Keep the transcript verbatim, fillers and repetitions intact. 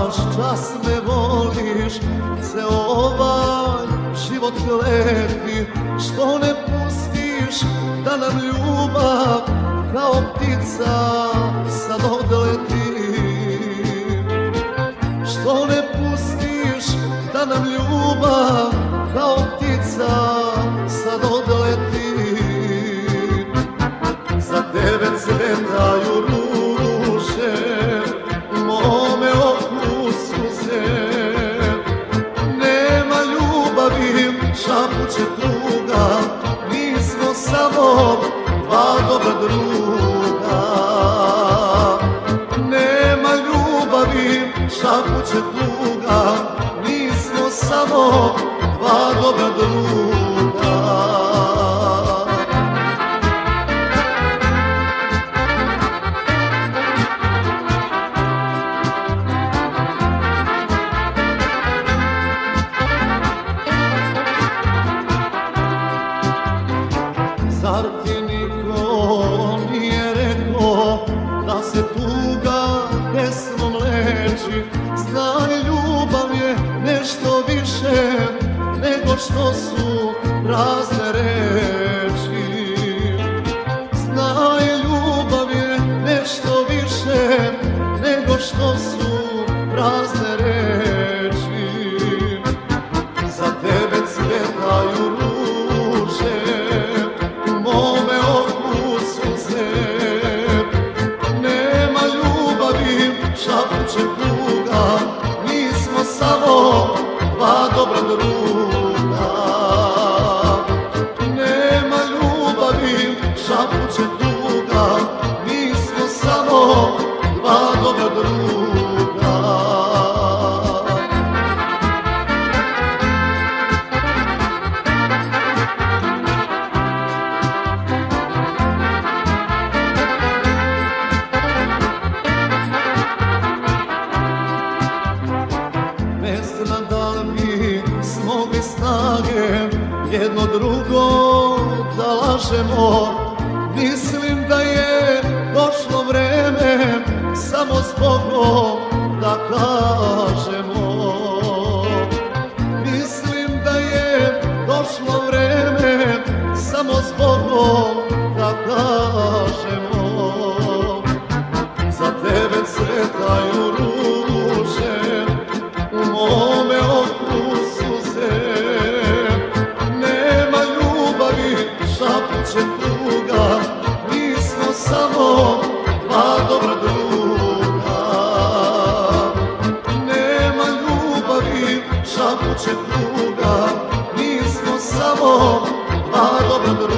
znaš, čas me voliš, ceo ovaj život lepi, što ne pustiš da nam ljubav kao ptica sad odleti. Što ne pustiš da nam ljubav kao ptica sad odleti. Za tebe cvetaju ruže, u mome oku suze. Nema ljubavi, šapuće tuga, mi smo samo dva dobra druga. Nema ljubavi, šapuće tuga, mi smo samo dva dobra druga. Zar ti niko nije rekao da se tuga pesmom leči? Znaj, ljubav je nešto više nego što su prazne reči. Znaj, ljubav je nešto više nego što su prazne reči. Za tebe cvetaju ruže, u mome oku suze. Nema ljubavi, šapuće tuga, mi smo samo dva dobra druga. Nema ljubavi, šapuće tuga, mi smo samo dva dobra druga. Ne znam da li mi smogli snage jedno drugo da lažemo. Mislim da je došlo vreme samo s Bogom da kažemo. Mislim da je došlo vreme samo s Bogom da kažemo. Za tebe cvetaju ruže, u mome oku suze. Nema ljubavi, šapuće tuga, mi smo samo dva dobra druga. Nema ljubavi, šapuće tuga, mi smo samo dva dobra druga.